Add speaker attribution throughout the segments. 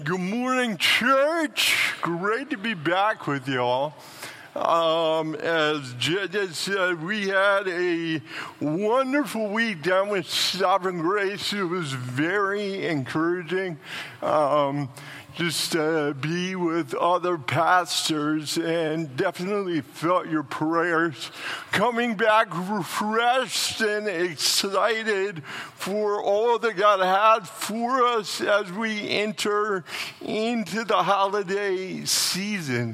Speaker 1: Good morning, church. Great to be back with y'all. As Jed said, we had a wonderful week down with Sovereign Grace. It was very encouraging. Just to be with other pastors, and definitely felt your prayers. Coming back refreshed and excited for all that God had for us as we enter into the holiday season.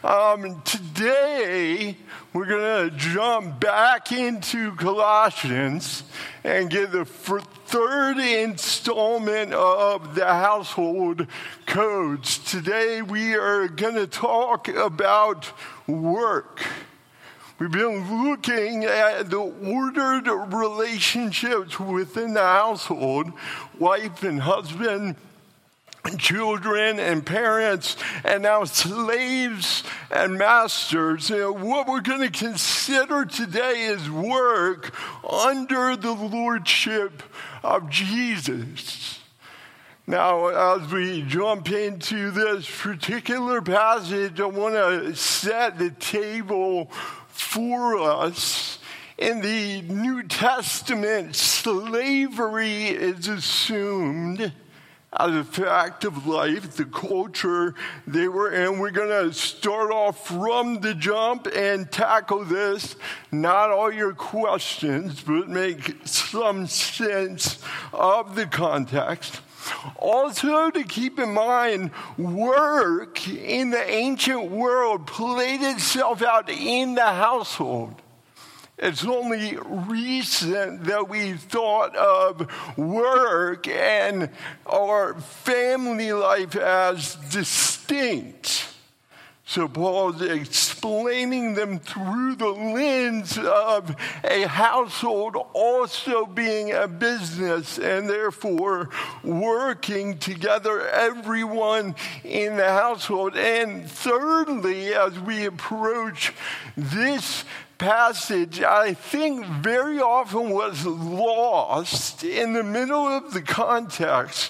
Speaker 1: Today, we're going to jump back into Colossians and get the third installment of the household codes. Today we are going to talk about work. We've been looking at the ordered relationships within the household, wife and husband, children and parents, and now slaves and masters. What we're going to consider today is work under the lordship of Jesus. Now, as we jump into this particular passage, I want to set the table for us. In the New Testament, slavery is assumed as a fact of life, the culture they were in. We're going to start off from the jump and tackle this. Not all your questions, but make some sense of the context. Also, to keep in mind, work in the ancient world played itself out in the household. It's only recent that we've thought of work and our family life as distinct. So Paul's explaining them through the lens of a household also being a business and therefore working together, everyone in the household. And thirdly, as we approach this passage, I think very often was lost in the middle of the context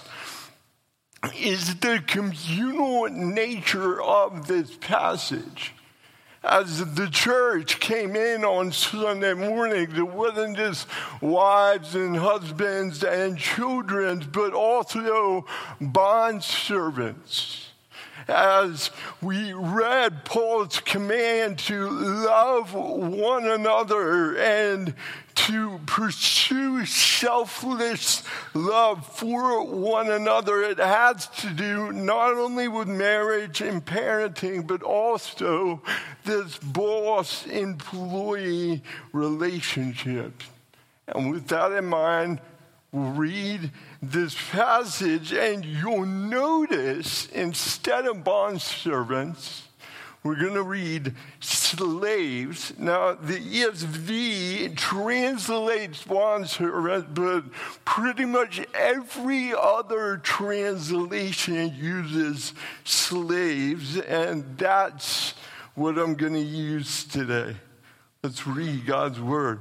Speaker 1: is the communal nature of this passage. As the church came in on Sunday morning, there wasn't just wives and husbands and children, but also bondservants. As we read Paul's command to love one another and to pursue selfless love for one another, it has to do not only with marriage and parenting, but also this boss-employee relationship. And with that in mind, we'll read this passage, and you'll notice instead of bondservants, we're going to read slaves. Now, the ESV translates bondservant, but pretty much every other translation uses slaves, and that's what I'm going to use today. Let's read God's word.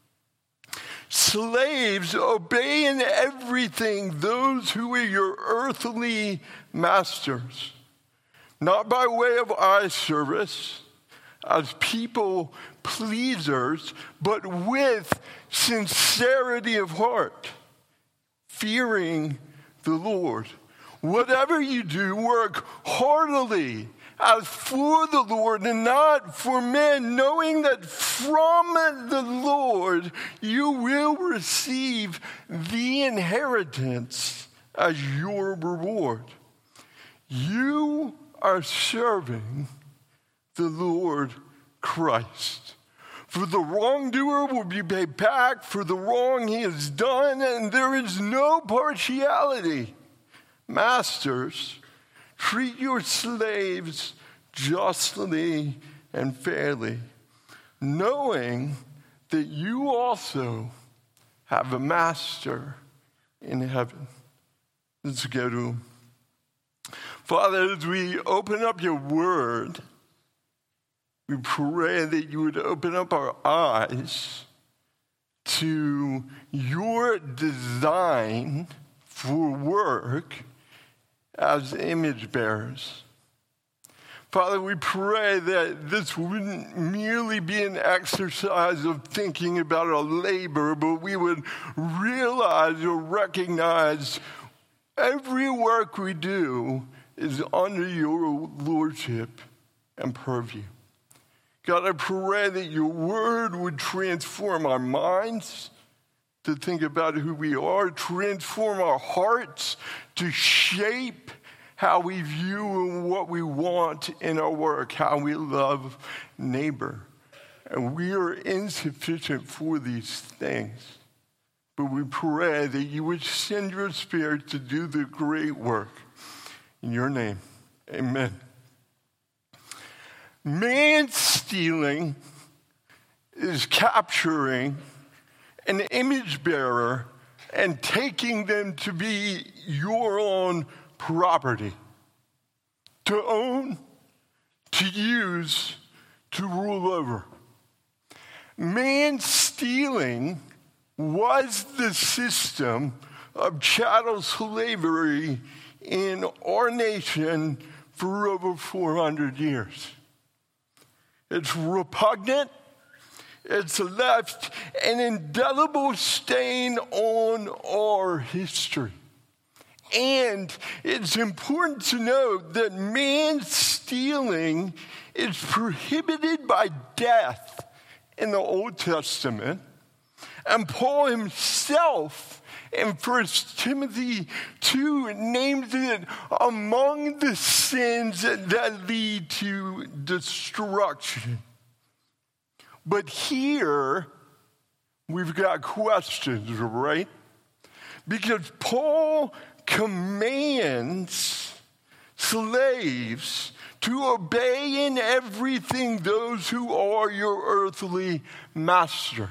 Speaker 1: Slaves, obey in everything those who are your earthly masters, not by way of eye service as people pleasers, but with sincerity of heart, fearing the Lord. Whatever you do, work heartily as for the Lord and not for men, knowing that from the Lord you will receive the inheritance as your reward. You are serving the Lord Christ. For the wrongdoer will be paid back for the wrong he has done, and there is no partiality. Masters, treat your slaves justly and fairly, knowing that you also have a master in heaven. Let's go to him. Father, as we open up your word, we pray that you would open up our eyes to your design for work as image bearers. Father, we pray that this wouldn't merely be an exercise of thinking about our labor, but we would realize or recognize every work we do is under your lordship and purview. God, I pray that your word would transform our minds to think about who we are, transform our hearts to shape how we view and what we want in our work, how we love neighbor. And we are insufficient for these things. But we pray that you would send your Spirit to do the great work. In your name, amen. Man stealing is capturing an image bearer and taking them to be your own property, to own, to use, to rule over. Man stealing was the system of chattel slavery in our nation for over 400 years. It's repugnant. It's left an indelible stain on our history. And it's important to note that man stealing is prohibited by death in the Old Testament. And Paul himself in 1 Timothy 2 names it among the sins that lead to destruction. But here, we've got questions, right? Because Paul commands slaves to obey in everything those who are your earthly masters.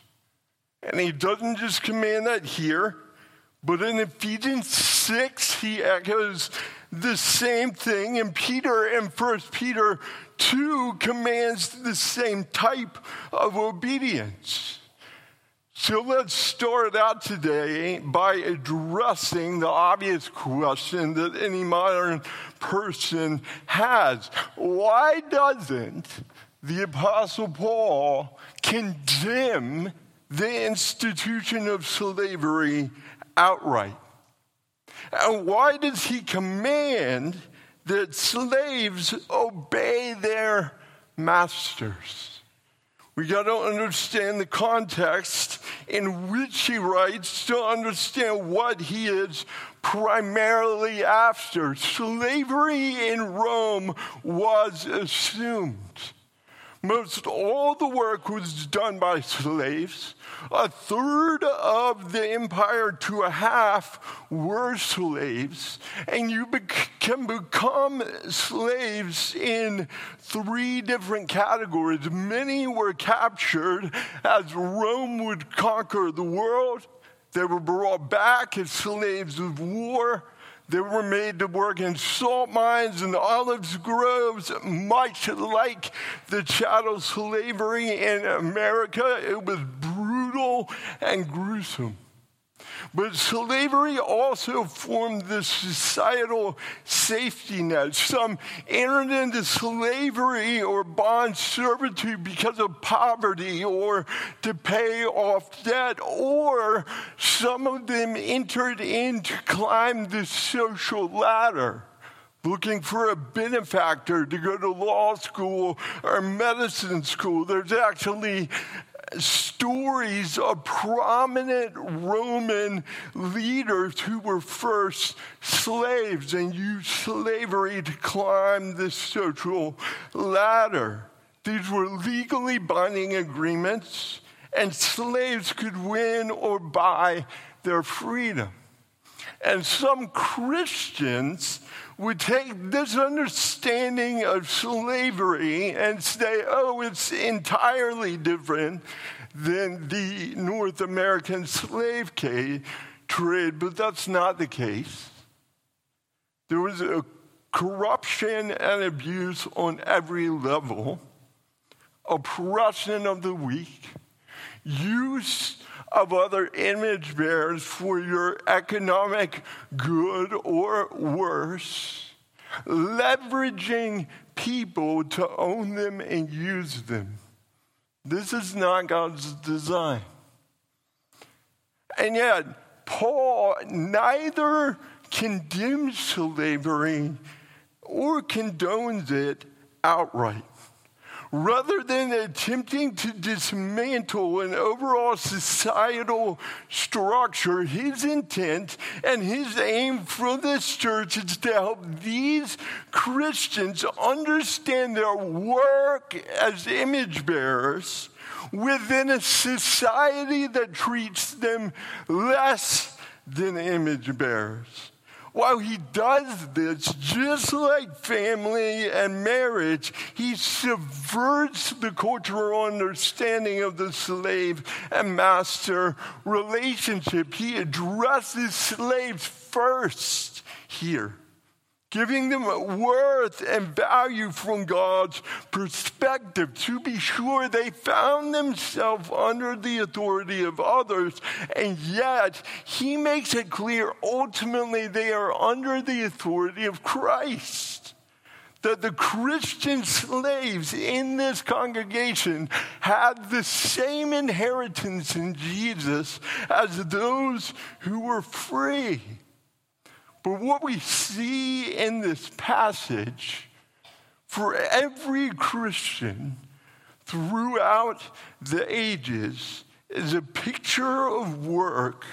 Speaker 1: And he doesn't just command that here, but in Ephesians 6, he echoes the same thing. And Peter in 1 Peter 2 commands the same type of obedience. So let's start out today by addressing the obvious question that any modern person has. Why doesn't the Apostle Paul condemn the institution of slavery outright? And why does he command that slaves obey their masters? We got to understand the context in which he writes to understand what he is primarily after. Slavery in Rome was assumed. Most all the work was done by slaves. A third of the empire to a half were slaves. And you can become slaves in 3 different categories. Many were captured as Rome would conquer the world. They were brought back as slaves of war. They were made to work in salt mines and olive groves, much like the chattel slavery in America. It was brutal and gruesome. But slavery also formed the societal safety net. Some entered into slavery or bond servitude because of poverty or to pay off debt, or some of them entered in to climb the social ladder, looking for a benefactor to go to law school or medicine school. There's actually stories of prominent Roman leaders who were first slaves and used slavery to climb the social ladder. These were legally binding agreements, and slaves could win or buy their freedom. And some Christians would take this understanding of slavery and say, oh, it's entirely different than the North American slave trade, but that's not the case. There was a corruption and abuse on every level, oppression of the weak, use of other image bearers for your economic good or worse, leveraging people to own them and use them. This is not God's design. And yet, Paul neither condemns slavery or condones it outright. Rather than attempting to dismantle an overall societal structure, his intent and his aim for this church is to help these Christians understand their work as image bearers within a society that treats them less than image bearers. While he does this, just like family and marriage, he subverts the cultural understanding of the slave and master relationship. He addresses slaves first here, giving them worth and value from God's perspective. To be sure, they found themselves under the authority of others, and yet he makes it clear ultimately they are under the authority of Christ. That the Christian slaves in this congregation had the same inheritance in Jesus as those who were free. But what we see in this passage for every Christian throughout the ages is a picture of work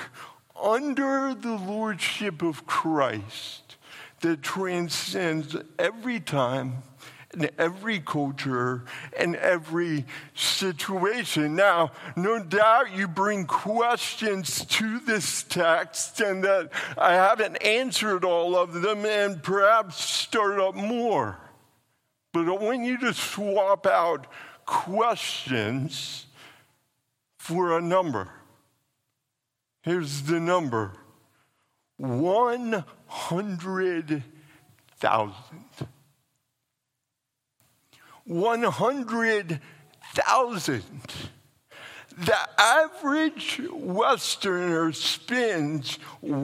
Speaker 1: under the lordship of Christ that transcends every time in every culture and every situation. Now, no doubt you bring questions to this text and that I haven't answered all of them and perhaps stirred up more. But I want you to swap out questions for a number. Here's the number: 100,000. 100,000. The average Westerner spends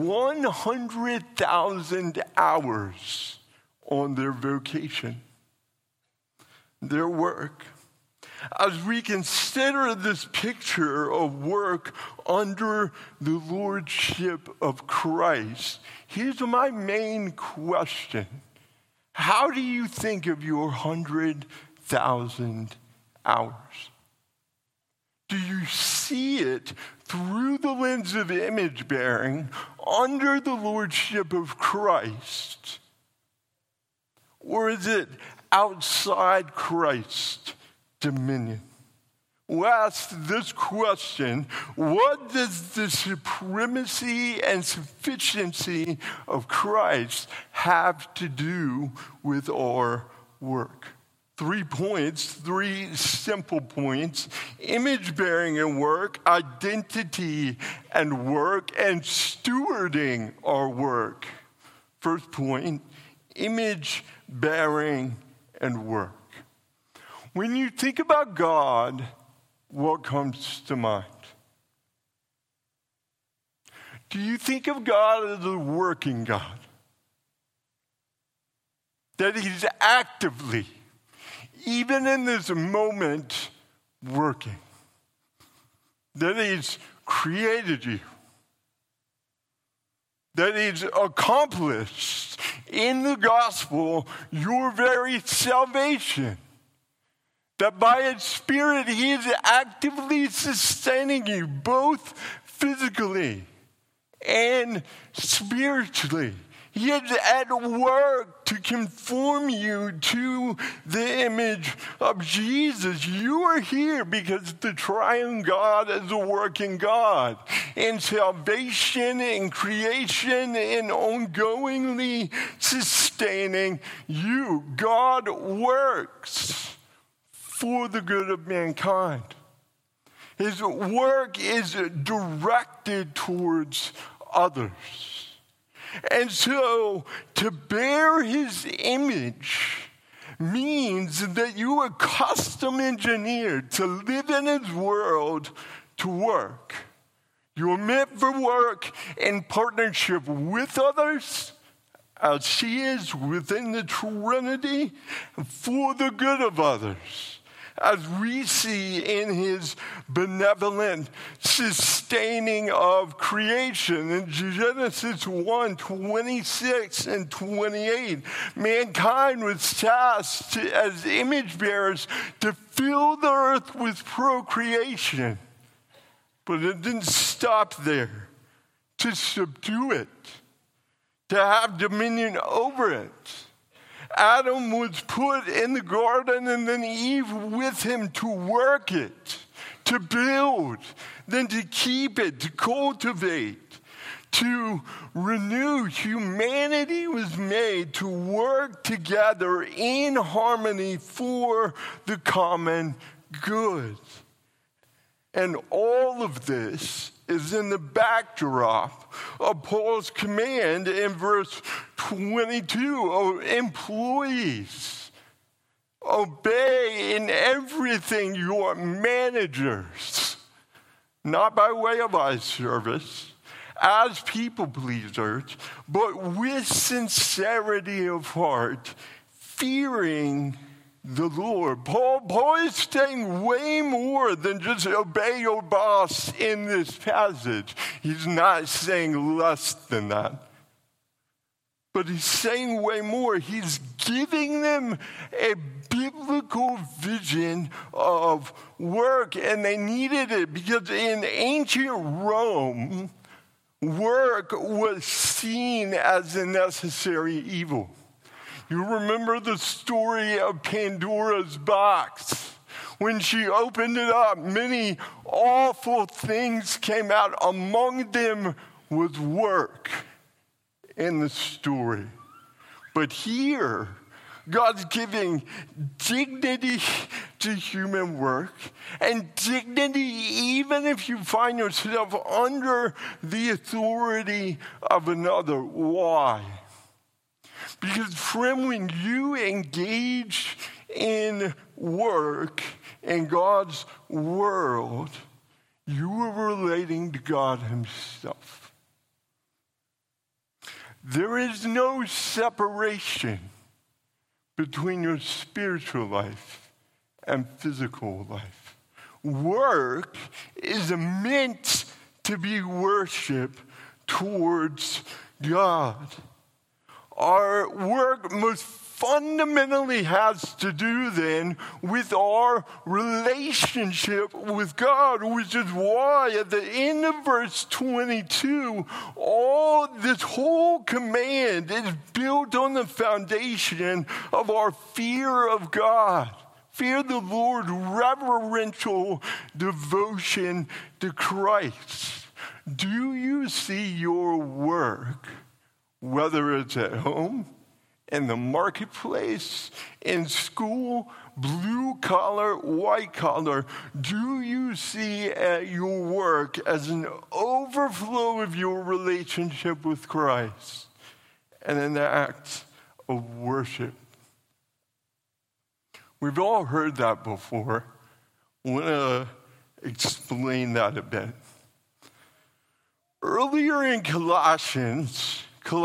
Speaker 1: 100,000 hours on their vocation, their work. As we consider this picture of work under the lordship of Christ, here's my main question. How do you think of your 100,000 hours? Do you see it through the lens of image bearing under the lordship of Christ? Or is it outside Christ's dominion? We'll ask this question: what does the supremacy and sufficiency of Christ have to do with our work? 3 points, 3 simple points: image bearing and work, identity and work, and stewarding our work. First point: image bearing and work. When you think about God, what comes to mind? Do you think of God as a working God? That he's actively, even in this moment, working? That he's created you? That he's accomplished in the gospel your very salvation? That by his Spirit, he is actively sustaining you, both physically and spiritually. He is at work to conform you to the image of Jesus. You are here because the triune God is a working God. In salvation, in creation, and ongoingly sustaining you. God works for the good of mankind. His work is directed towards others. And so to bear his image means that you are custom engineered to live in his world, to work. You're meant for work in partnership with others, as she is within the Trinity, for the good of others, as we see in his benevolent sustaining of creation. In Genesis 1:26 and 28, mankind was tasked as image bearers to fill the earth with procreation. But it didn't stop there. To subdue it, to have dominion over it. Adam was put in the garden and then Eve with him to work it, to build, then to keep it, to cultivate, to renew. Humanity was made to work together in harmony for the common good. And all of this is in the backdrop of Paul's command in verse 22. Oh, employees, obey in everything your managers, not by way of eye service, as people pleasers, but with sincerity of heart, fearing the Lord. Paul is saying way more than just obey your boss in this passage. He's not saying less than that. But he's saying way more. He's giving them a biblical vision of work, and they needed it because in ancient Rome, work was seen as a necessary evil. You remember the story of Pandora's box. When she opened it up, many awful things came out. Among them was work in the story. But here, God's giving dignity to human work, and dignity even if you find yourself under the authority of another. Why? Because, friend, when you engage in work in God's world, you are relating to God himself. There is no separation between your spiritual life and physical life. Work is meant to be worship towards God. Our work most fundamentally has to do then with our relationship with God, which is why at the end of verse 22, this whole command is built on the foundation of our fear of God. Fear the Lord, reverential devotion to Christ. Do you see your work, whether it's at home, in the marketplace, in school, blue collar, white collar, do you see your work as an overflow of your relationship with Christ and an act of worship? We've all heard that before. I want to explain that a bit. Earlier in Colossians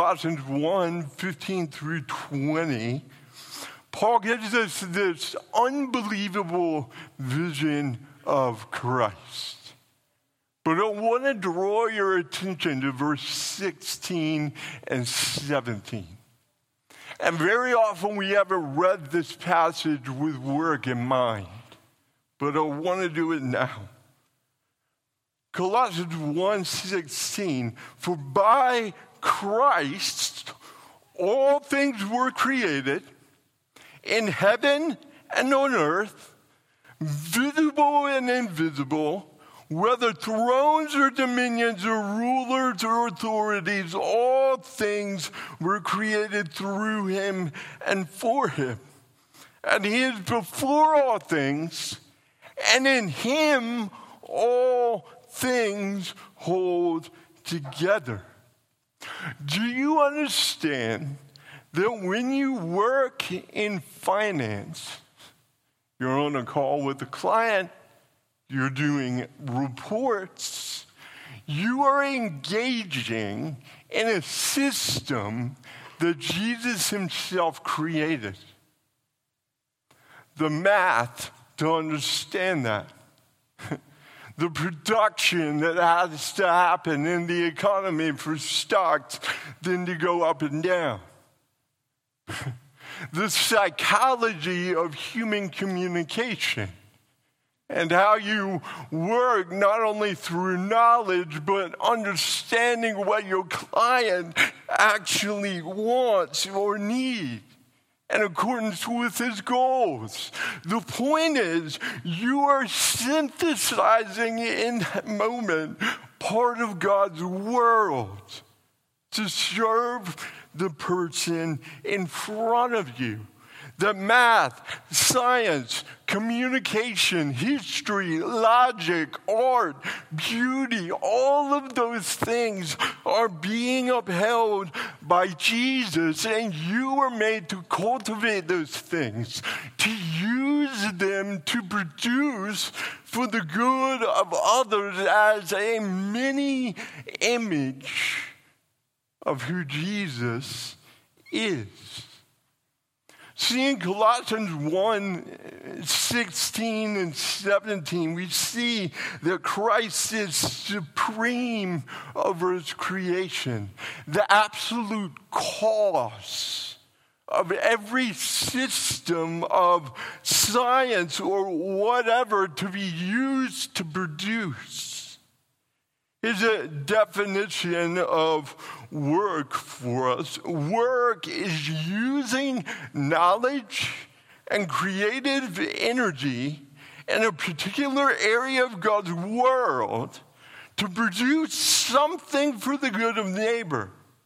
Speaker 1: 1:15 through 20, Paul gives us this unbelievable vision of Christ. But I want to draw your attention to verse 16 and 17. And very often we haven't read this passage with work in mind, but I want to do it now. Colossians 1:16, for by Christ all things were created in heaven and on earth, visible and invisible, whether thrones or dominions or rulers or authorities, all things were created through him and for him. And he is before all things, and in him all things hold together. Do you understand that when you work in finance, you're on a call with a client, you're doing reports, You are engaging in a system that Jesus himself created. The math to understand that. The production that has to happen in the economy for stocks then to go up and down. The psychology of human communication and how you work not only through knowledge but understanding what your client actually wants or needs in accordance with his goals. The point is, you are synthesizing in that moment part of God's world to serve the person in front of you. That math, science, communication, history, logic, art, beauty, all of those things are being upheld by Jesus, and you are made to cultivate those things, to use them to produce for the good of others as a mini image of who Jesus is. See, in Colossians 1:16 and 17, we see that Christ is supreme over his creation. The absolute cause of every system of science or whatever to be used to produce is a definition of work for us. Work is using knowledge and creative energy in a particular area of God's world to produce something for the good of the neighbor.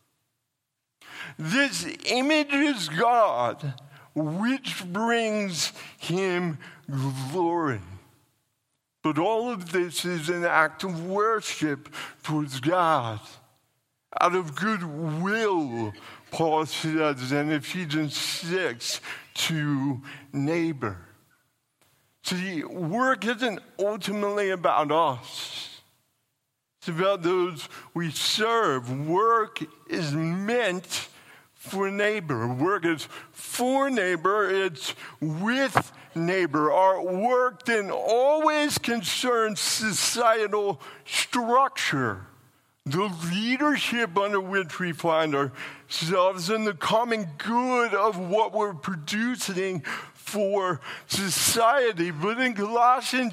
Speaker 1: This images God, which brings him glory. But all of this is an act of worship towards God. Out of goodwill, Paul says in Ephesians 6, to neighbor. See, work isn't ultimately about us. It's about those we serve. Work is meant for neighbor. Work is for neighbor. It's with neighbor. Our work then always concerns societal structure, the leadership under which we find ourselves, and the common good of what we're producing for society. But in Colossians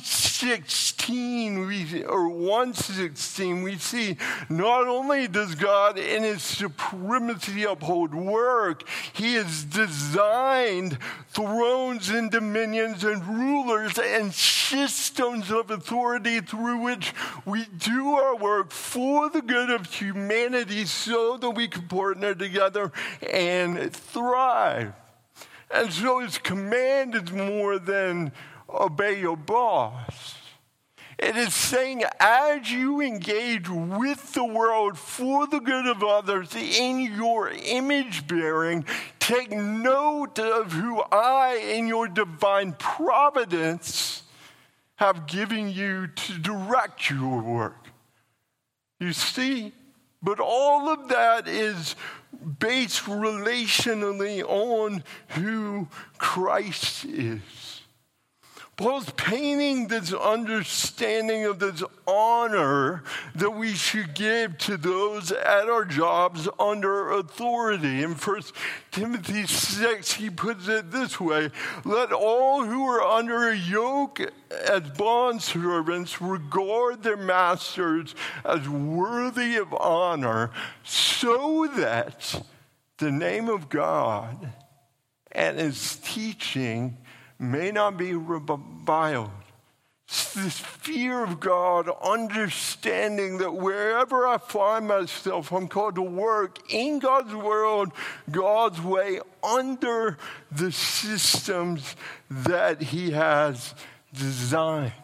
Speaker 1: 1:16, we see not only does God in his supremacy uphold work, he has designed thrones and dominions and rulers and systems of authority through which we do our work for the good of humanity so that we can partner together and thrive. And so his command is more than obey your boss. It is saying as you engage with the world for the good of others in your image bearing, take note of who I in your divine providence have given you to direct your work. You see? But all of that is based relationally on who Christ is. Paul's painting this understanding of this honor that we should give to those at our jobs under authority. In 1 Timothy 6, he puts it this way: let all who are under a yoke as bondservants regard their masters as worthy of honor, so that the name of God and his teaching may not be reviled. It's this fear of God, understanding that wherever I find myself, I'm called to work in God's world, God's way, under the systems that he has designed.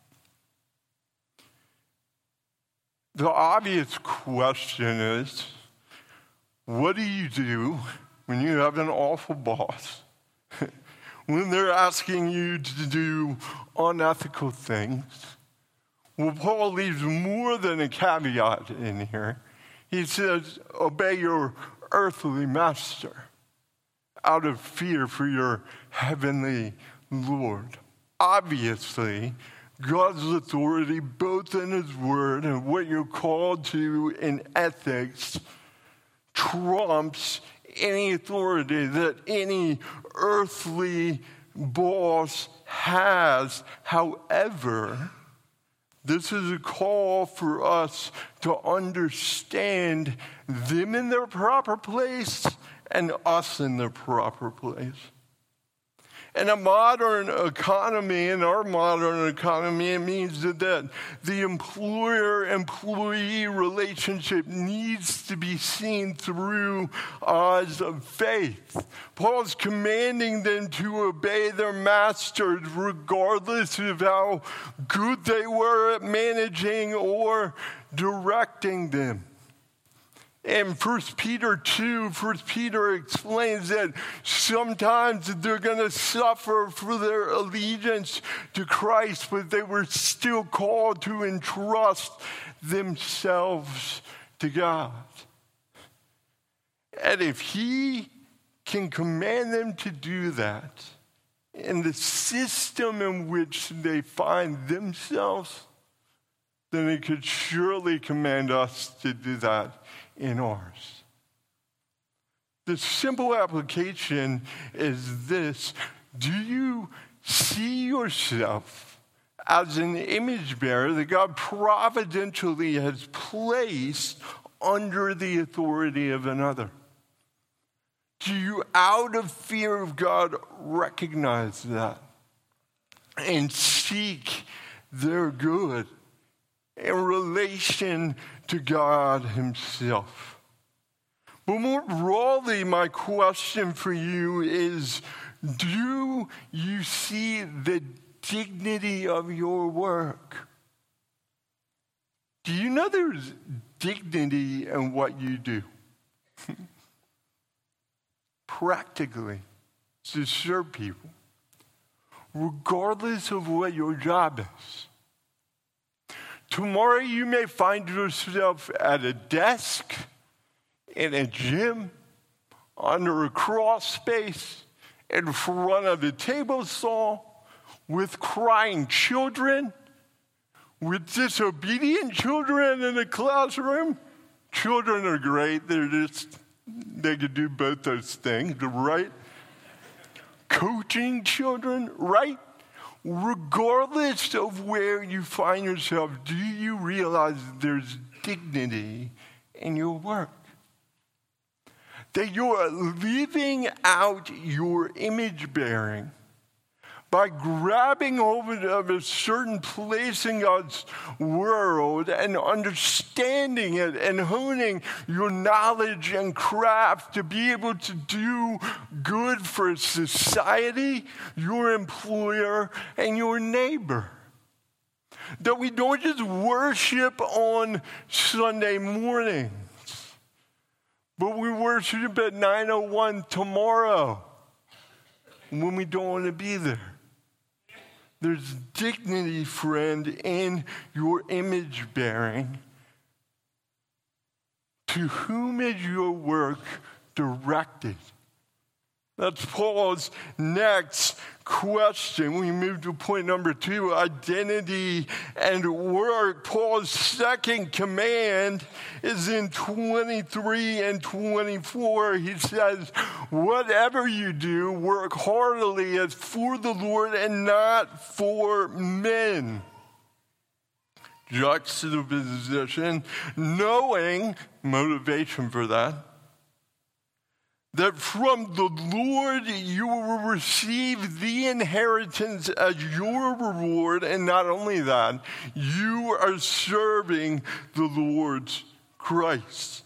Speaker 1: The obvious question is, what do you do when you have an awful boss? When they're asking you to do unethical things, Well, Paul leaves more than a caveat in here. He says, obey your earthly master out of fear for your heavenly Lord. Obviously, God's authority, both in his word and what you're called to in ethics, trumps any authority that any earthly boss has. However, this is a call for us to understand them in their proper place and us in their proper place. In a modern economy, in our modern economy, it means that the employer-employee relationship needs to be seen through eyes of faith. Paul's commanding them to obey their masters regardless of how good they were at managing or directing them. In 1 Peter 2, 1 Peter explains that sometimes they're going to suffer for their allegiance to Christ, but they were still called to entrust themselves to God. And if he can command them to do that in the system in which they find themselves, then he could surely command us to do that in ours. The simple application is this: do you see yourself as an image bearer that God providentially has placed under the authority of another? Do you, out of fear of God, recognize that and seek their good in relation to God himself? But more broadly, my question for you is, do you see the dignity of your work? Do you know there's dignity in what you do? Practically, to serve people, regardless of what your job is. Tomorrow you may find yourself at a desk, in a gym, under a crawl space, in front of a table saw, with crying children, with disobedient children in a classroom. Children are great. They could do both those things, right? Coaching children, right? Regardless of where you find yourself, do you realize there's dignity in your work? That you're living out your image bearing by grabbing hold of a certain place in God's world and understanding it and honing your knowledge and craft to be able to do good for society, your employer, and your neighbor. That we don't just worship on Sunday mornings, but we worship at 9:01 tomorrow when we don't want to be there. There's dignity, friend, in your image bearing. To whom is your work directed? That's Paul's next question. We move to point number 2, identity and work. Paul's second command is in 23 and 24. He says, whatever you do, work heartily as for the Lord and not for men. Juxtaposition, knowing, motivation for that from the Lord you will receive the inheritance as your reward, and not only that, you are serving the Lord Christ.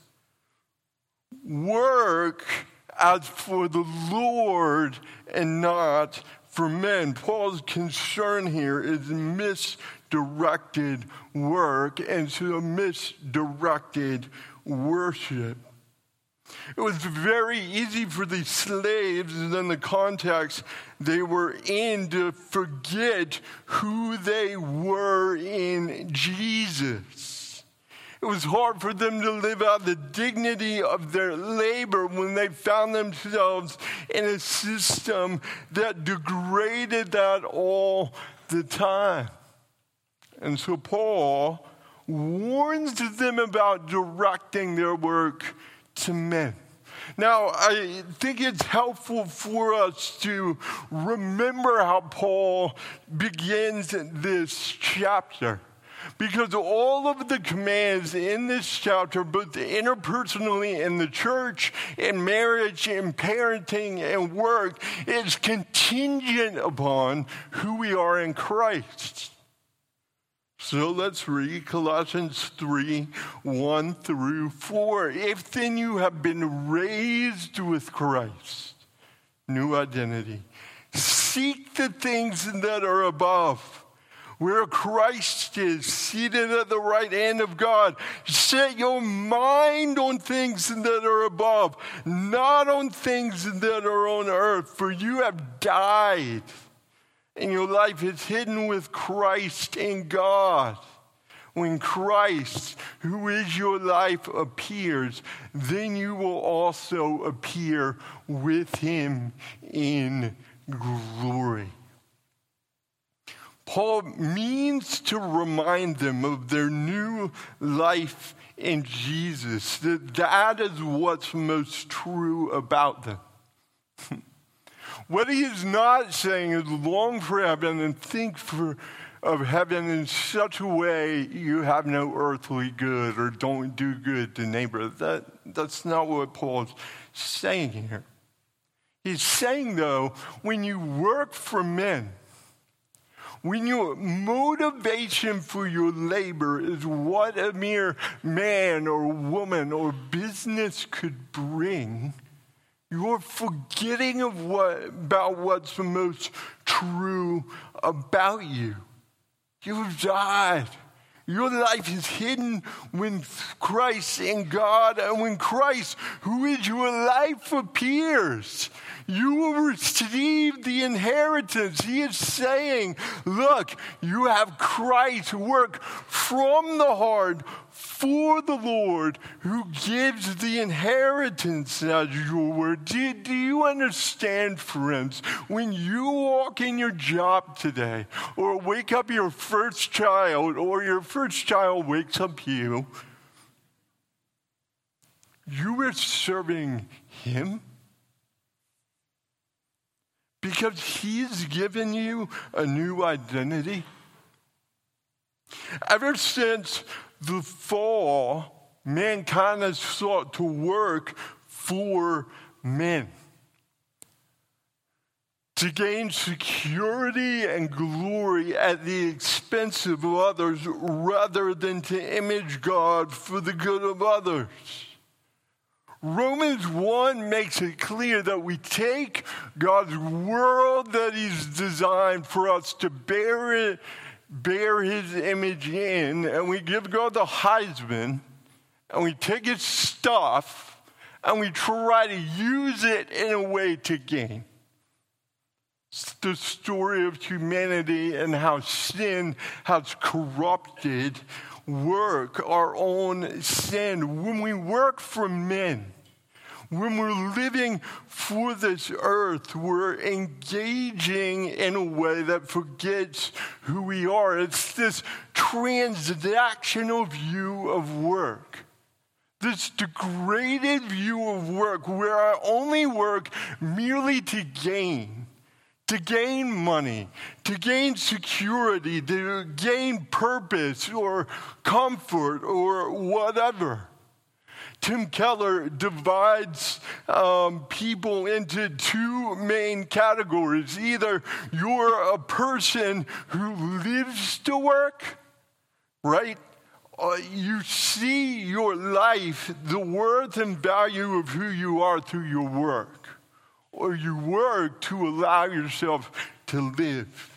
Speaker 1: Work as for the Lord and not for men. Paul's concern here is misdirected work and so misdirected worship. It was very easy for these slaves in the context they were in to forget who they were in Jesus. It was hard for them to live out the dignity of their labor when they found themselves in a system that degraded that all the time. And so Paul warns them about directing their work to men. Now, I think it's helpful for us to remember how Paul begins this chapter, because all of the commands in this chapter, both interpersonally in the church, in marriage, in parenting, and work, is contingent upon who we are in Christ. So let's read Colossians 3, 1 through 4. If then you have been raised with Christ, new identity, seek the things that are above, where Christ is, seated at the right hand of God. Set your mind on things that are above, not on things that are on earth, for you have died, and your life is hidden with Christ in God. When Christ, who is your life, appears, then you will also appear with him in glory. Paul means to remind them of their new life in Jesus, that is what's most true about them. What he is not saying is long for heaven and think of heaven in such a way you have no earthly good or don't do good to neighbor. That's not what Paul's saying here. He's saying, though, when you work for men, when your motivation for your labor is what a mere man or woman or business could bring, you're forgetting about what's the most true about you. You've died. Your life is hidden with Christ in God, and when Christ, who is your life, appears, you will receive the inheritance. He is saying, look, you have Christ work from the heart for the Lord, who gives the inheritance as your word. Do you understand, friends, when you walk in your job today, or wake up your first child, or your first child wakes up you are serving him? Because he's given you a new identity. Ever since the fall, mankind has sought to work for men, to gain security and glory at the expense of others rather than to image God for the good of others. Romans 1 makes it clear that we take God's world that he's designed for us to bear his image in, and we give God the Heisman, and we take his stuff, and we try to use it in a way to gain. It's the story of humanity and how sin has corrupted work, our own sin. When we work for men, when we're living for this earth, we're engaging in a way that forgets who we are. It's this transactional view of work, this degraded view of work where I only work merely to gain money, to gain security, to gain purpose or comfort or whatever. Tim Keller divides people into two main categories. Either you're a person who lives to work, right? You see your life, the worth and value of who you are through your work. Or you work to allow yourself to live.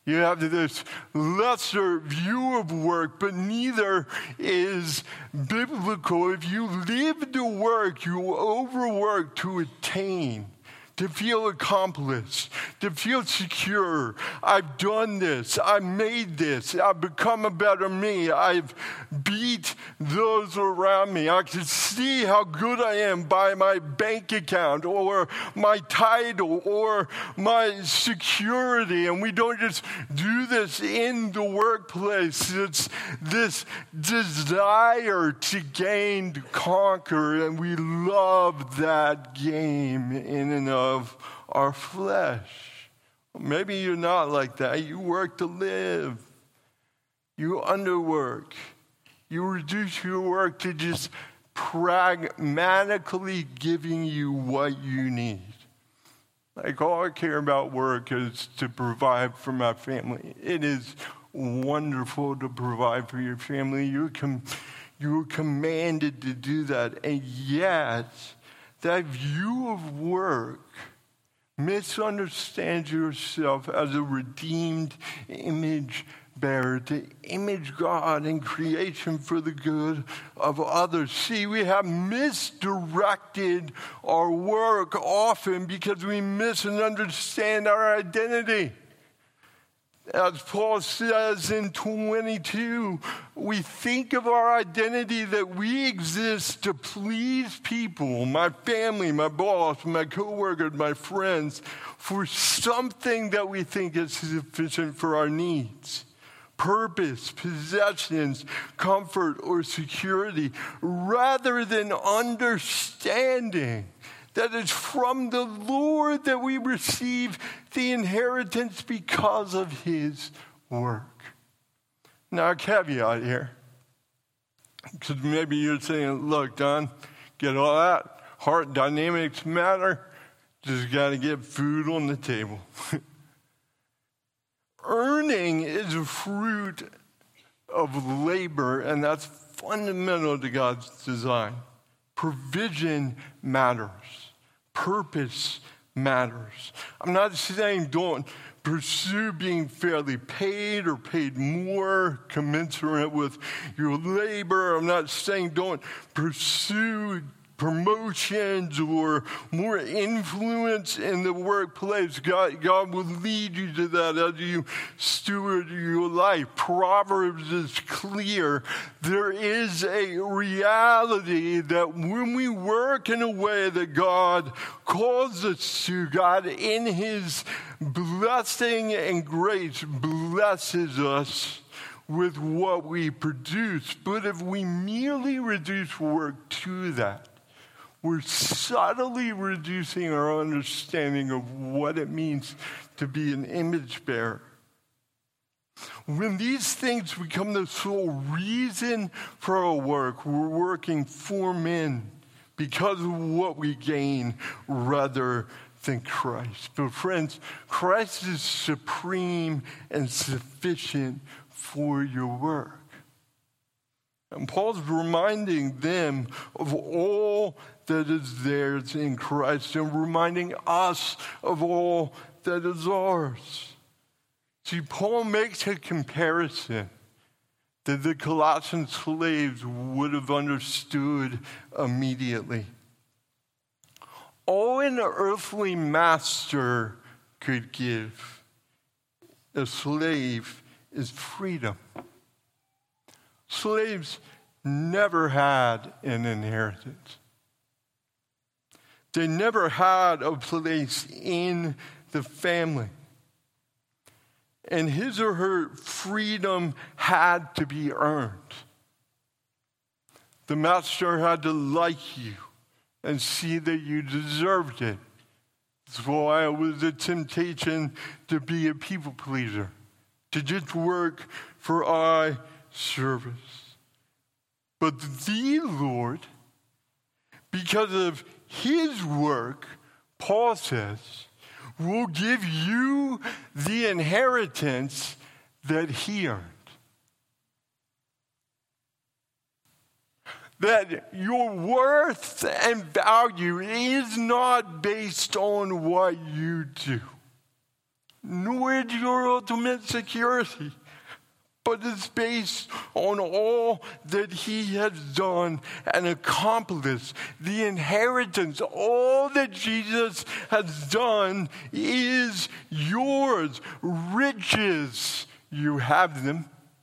Speaker 1: You have this lesser view of work, but neither is biblical. If you live to work, you overwork to attain, to feel accomplished, to feel secure. I've done this. I made this. I've become a better me. I've beat those around me. I can see how good I am by my bank account or my title or my security. And we don't just do this in the workplace. It's this desire to gain, to conquer, and we love that game in and of our flesh. Maybe you're not like that. You work to live. You underwork. You reduce your work to just pragmatically giving you what you need. Like, all I care about work is to provide for my family. It is wonderful to provide for your family. You're commanded to do that. And yet, that view of work misunderstands yourself as a redeemed image bearer, to image God in creation for the good of others. See, we have misdirected our work often because we misunderstand our identity. As Paul says in 22, we think of our identity that we exist to please people, my family, my boss, my coworkers, my friends, for something that we think is sufficient for our needs. Purpose, possessions, comfort, or security, rather than understanding that it's from the Lord that we receive the inheritance because of his work. Now, a caveat here, because maybe you're saying, look, Don, get all that. Heart dynamics matter. Just got to get food on the table. Earning is a fruit of labor, and that's fundamental to God's design. Provision matters. Purpose matters. I'm not saying don't pursue being fairly paid or paid more commensurate with your labor. I'm not saying don't pursue promotions or more influence in the workplace. God will lead you to that as you steward your life. Proverbs is clear. There is a reality that when we work in a way that God calls us to, God in his blessing and grace blesses us with what we produce. But if we merely reduce work to that, we're subtly reducing our understanding of what it means to be an image bearer. When these things become the sole reason for our work, we're working for men because of what we gain rather than Christ. But friends, Christ is supreme and sufficient for your work. And Paul's reminding them of all that is theirs in Christ and reminding us of all that is ours. See, Paul makes a comparison that the Colossian slaves would have understood immediately. All an earthly master could give a slave is freedom. Slaves never had an inheritance. They never had a place in the family. And his or her freedom had to be earned. The master had to like you and see that you deserved it. That's why it was a temptation to be a people pleaser, to just work for eye service. But the Lord, because of his work, Paul says, will give you the inheritance that he earned. That your worth and value is not based on what you do. nor is your ultimate security, but it's based on all that he has done and accomplished. The inheritance, all that Jesus has done is yours. Riches, you have them.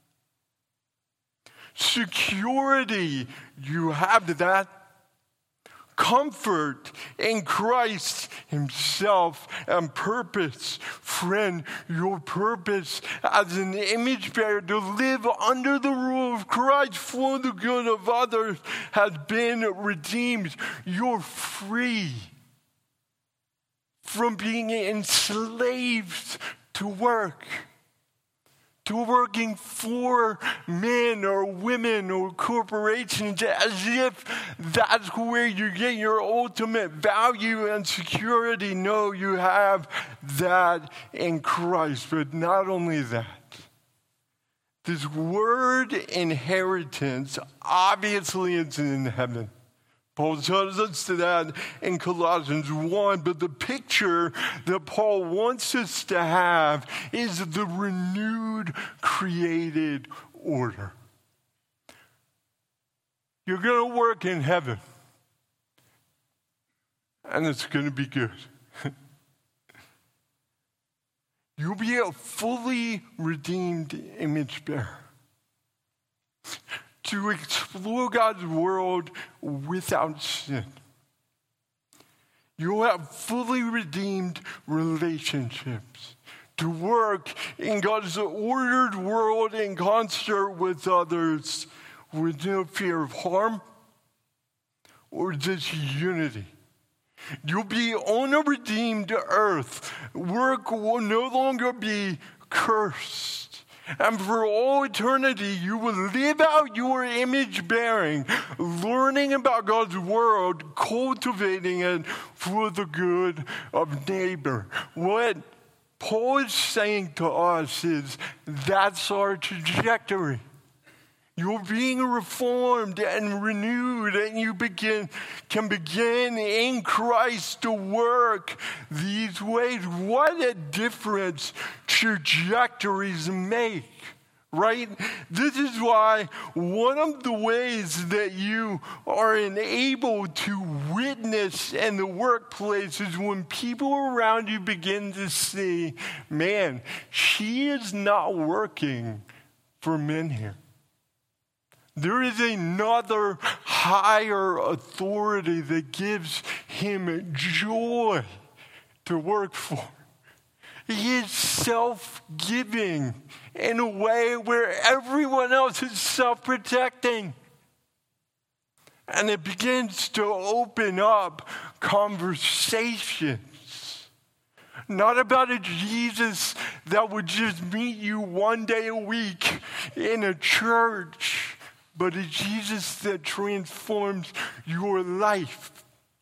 Speaker 1: Security, you have that. Comfort in Christ himself and purpose. Friend, your purpose as an image bearer to live under the rule of Christ for the good of others has been redeemed. You're free from being enslaved to working for men or women or corporations as if that's where you get your ultimate value and security. No, you have that in Christ. But not only that, this word inheritance obviously is in heaven. Paul tells us that in Colossians 1, but the picture that Paul wants us to have is the renewed, created order. You're going to work in heaven, and it's going to be good. You'll be a fully redeemed image bearer to explore God's world without sin. You'll have fully redeemed relationships to work in God's ordered world in concert with others with no fear of harm or disunity. You'll be on a redeemed earth. Work will no longer be cursed. And for all eternity, you will live out your image bearing, learning about God's world, cultivating it for the good of neighbor. What Paul is saying to us is that's our trajectory. You're being reformed and renewed, and you can begin in Christ to work these ways. What a difference trajectories make, right? This is why one of the ways that you are enabled to witness in the workplace is when people around you begin to see, man, she is not working for men here. There is another higher authority that gives him joy to work for. He is self-giving in a way where everyone else is self-protecting. And it begins to open up conversations. Not about a Jesus that would just meet you one day a week in a church, but a Jesus that transforms your life.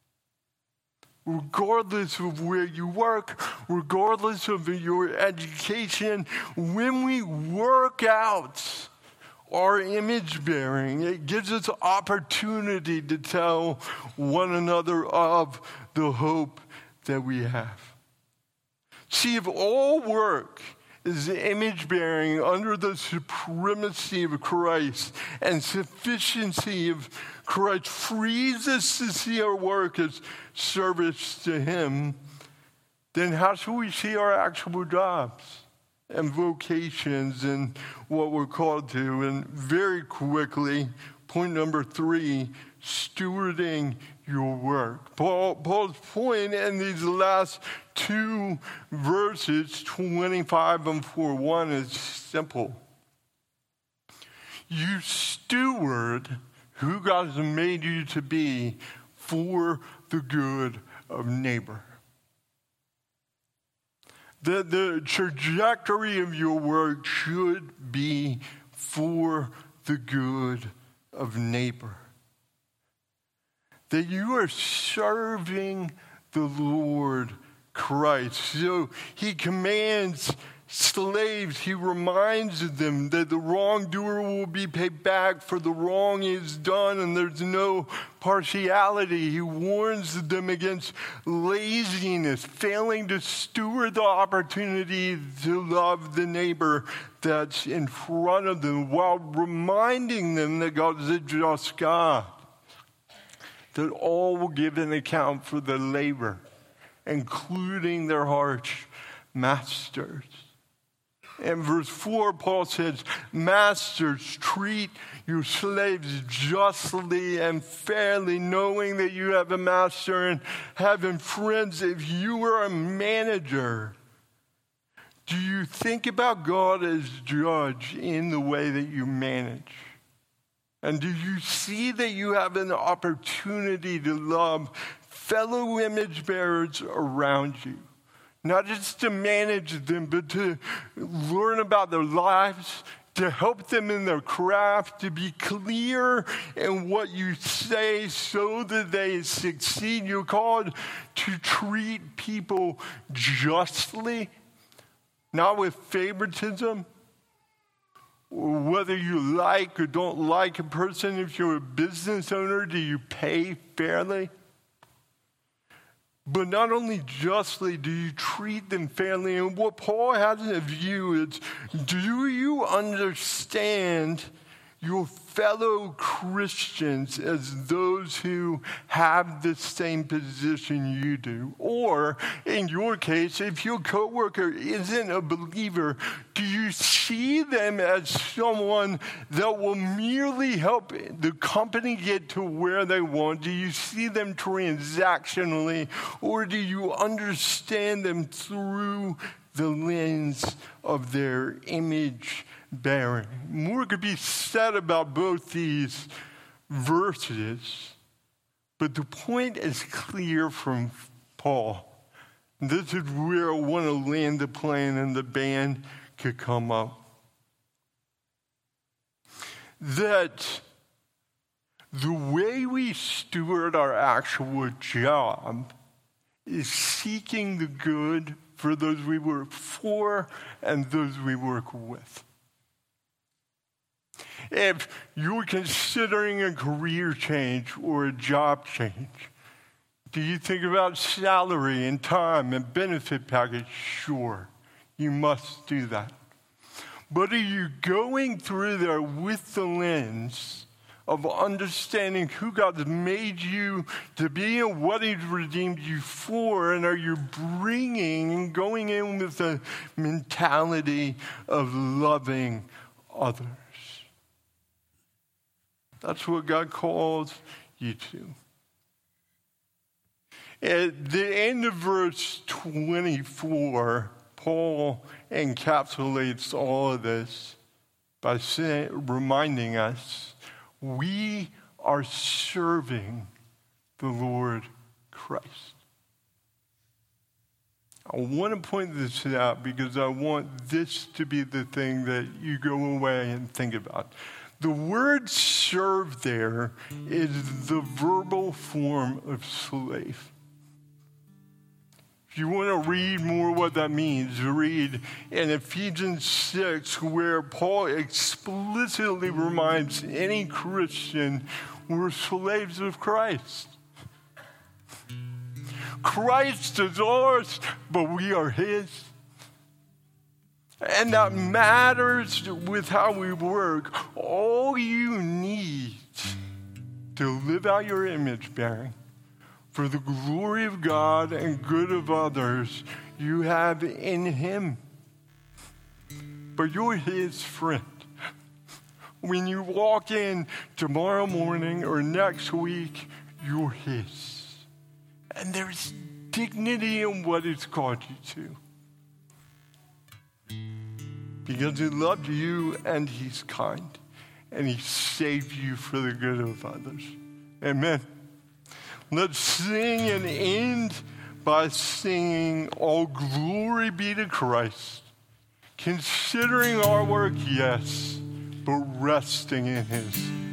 Speaker 1: Regardless of where you work, regardless of your education, when we work out our image bearing, it gives us opportunity to tell one another of the hope that we have. See, if all work is image bearing under the supremacy of Christ and sufficiency of Christ frees us to see our work as service to him, then how should we see our actual jobs and vocations and what we're called to? And very quickly, point number 3, stewarding your work. Paul's point in these last 2 verses, 25 and 4:1, is simple. You steward who God has made you to be for the good of neighbor. The trajectory of your work should be for the good of neighbor. That you are serving the Lord Christ. So he commands slaves, he reminds them that the wrongdoer will be paid back for the wrong he's done, and there's no partiality. He warns them against laziness, failing to steward the opportunity to love the neighbor that's in front of them, while reminding them that God is a just God, that all will give an account for their labor, including their harsh masters. In verse 4, Paul says, "Masters, treat your slaves justly and fairly, knowing that you have a master in heaven." Friends, if you are a manager, do you think about God as judge in the way that you manage? And do you see that you have an opportunity to love fellow image bearers around you? Not just to manage them, but to learn about their lives, to help them in their craft, to be clear in what you say so that they succeed. You're called to treat people justly, not with favoritism. Whether you like or don't like a person, if you're a business owner, do you pay fairly? But not only justly, do you treat them fairly? And what Paul has in view is, do you understand your fellow Christians as those who have the same position you do? Or, in your case, if your coworker isn't a believer, do you see them as someone that will merely help the company get to where they want? Do you see them transactionally, or do you understand them through the lens of their image bearing? More could be said about both these verses, but the point is clear from Paul. This is where I want to land the plane, and the band could come up. That the way we steward our actual job is seeking the good for those we work for and those we work with. If you're considering a career change or a job change, do you think about salary and time and benefit package? Sure, you must do that. But are you going through there with the lens of understanding who God's made you to be and what He's redeemed you for? And are you going in with the mentality of loving others? That's what God calls you to. At the end of verse 24, Paul encapsulates all of this by reminding us we are serving the Lord Christ. I want to point this out because I want this to be the thing that you go away and think about. The word serve there is the verbal form of slave. If you want to read more what that means, read in Ephesians 6, where Paul explicitly reminds any Christian we're slaves of Christ. Christ is ours, but we are His. And that matters with how we work. All you need to live out your image bearing for the glory of God and good of others, you have in Him. But you're His friend. When you walk in tomorrow morning or next week, you're His. And there's dignity in what He's called you to. Because He loved you and He's kind. And He saved you for the good of others. Amen. Let's sing and end by singing All Glory Be to Christ. Considering our work, yes, but resting in His